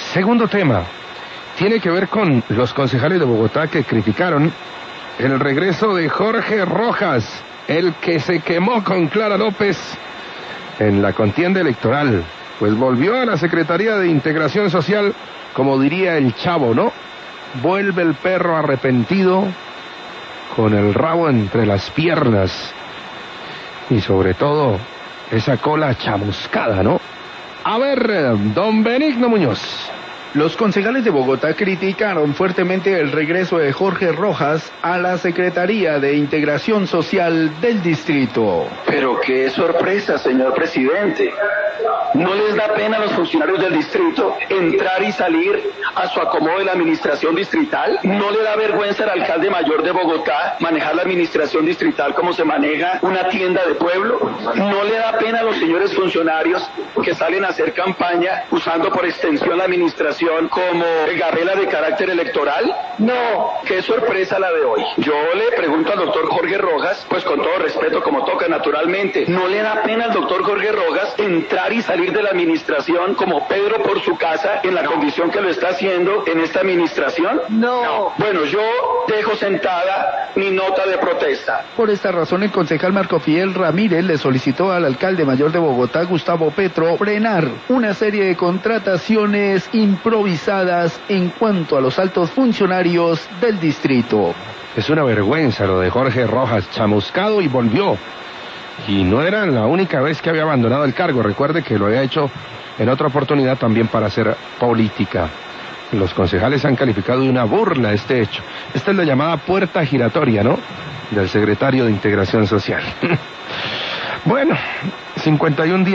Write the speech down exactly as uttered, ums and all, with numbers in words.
Segundo tema, tiene que ver con los concejales de Bogotá que criticaron el regreso de Jorge Rojas, el que se quemó con Clara López en la contienda electoral. Pues volvió a la Secretaría de Integración Social, como diría el Chavo, ¿no? Vuelve el perro arrepentido, con el rabo entre las piernas, y sobre todo, esa cola chamuscada, ¿no? A ver, don Benigno Muñoz. Los concejales de Bogotá criticaron fuertemente el regreso de Jorge Rojas a la Secretaría de Integración Social del distrito. Pero qué sorpresa, señor presidente. ¿No les da pena a los funcionarios del distrito entrar y salir a su acomodo de la administración distrital? ¿No le da vergüenza al alcalde mayor de Bogotá manejar la administración distrital como se maneja una tienda de pueblo? ¿No le da pena a los señores funcionarios que salen a hacer campaña usando por extensión la administración como gabela de carácter electoral? No, qué sorpresa la de hoy. Yo le pregunto al doctor Jorge Rojas, pues con todo respeto como toca naturalmente, ¿no le da pena al doctor Jorge Rojas entrar y salir de la administración como Pedro por su casa en la condición que lo está haciendo en esta administración? No. No. Bueno, yo dejo sentada mi nota de protesta. Por esta razón, el concejal Marco Fidel Ramírez le solicitó al alcalde mayor de Bogotá, Gustavo Petro, frenar una serie de contrataciones improvisadas en cuanto a los altos funcionarios del distrito. Es una vergüenza lo de Jorge Rojas, chamuscado y volvió. Y no era la única vez que había abandonado el cargo. Recuerde que lo había hecho en otra oportunidad también para hacer política. Los concejales han calificado de una burla este hecho. Esta es la llamada puerta giratoria, ¿no?, del secretario de Integración Social. Bueno, cincuenta y un días.